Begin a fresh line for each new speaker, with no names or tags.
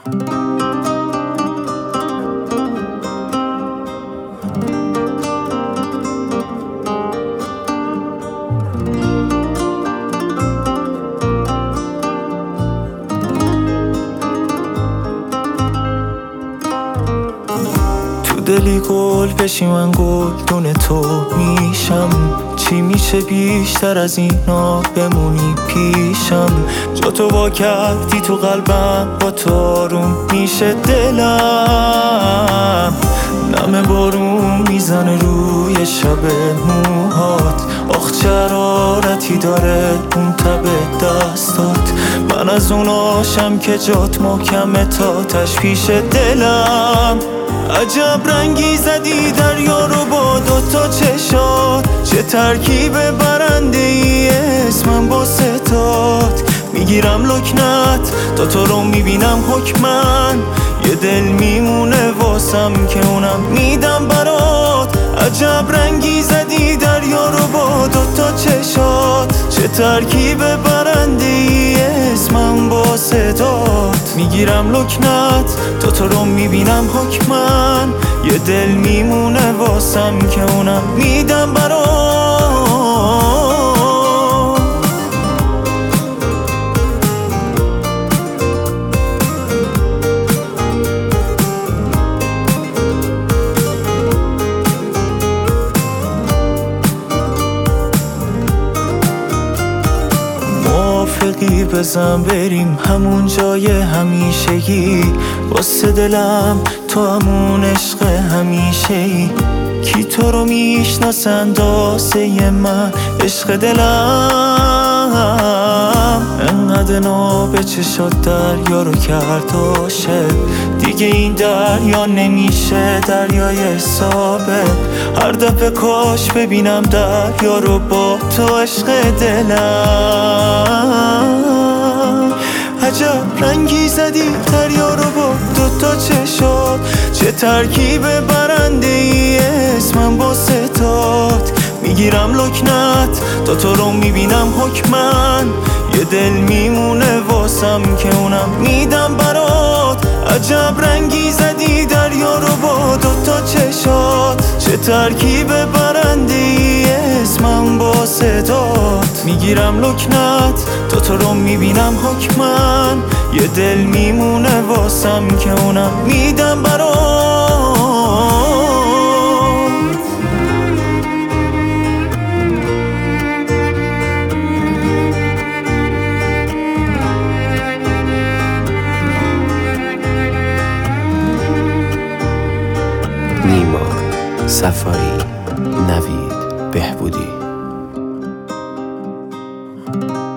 دلی گل بشی من گل دونه تو میشم. چی میشه بیشتر از اینا بمونی پیشم؟ جا تو وا کردی تو قلبم، با تو آروم میشه دلم. نم بارون میزنه روی شب موهات، آخ چه حرارتی داره اون تب دستات. من از اوناشم که جات محکمه تا تشپیش دلم. عجب رنگی زدی دریا رو با دوتا چشات، چه ترکیب برنده ای اسمم با ستات. میگیرم لکنت تا تو رو میبینم حکمن، یه دل میمونه واسم که اونم میدم برات. عجب رنگی زدی دریا رو با دوتا چشات، چه ترکیب برنده ای اسمم با ستات. میگیرم لکنت تا تو رو میبینم حکمن، یه دل میمونه واسم که اونم میدم برات. موافقی بزن بریم همون جای همیشگی، واسه دلم تو همون عشق همیشه‌ای. کی تو رو میشناسه اندازه من عشق دلم؟ انقدر ناب چشات دریا رو کرد عاشق، دیگه این دریا نمیشه دریای حسابه. هر دفعه کاش ببینم دریا رو با تو عشق دلم. عجب رنگی زدی دریا رو با دوتا چشات، چه ترکیب برنده ای اسمم با ستات. میگیرم لکنت تا تو رو میبینم حکمن، یه دل میمونه واسم که اونم میدم برات. عجب رنگی زدی دریا رو با دوتا چشات، چه ترکیب برنده ای اسمم با ستات. میگیرم لکنت تا تو رو میبینم حکمن، یه دل میمونه واسم که اونم میدم برات.
نیما صفایی، نوید بهبودی.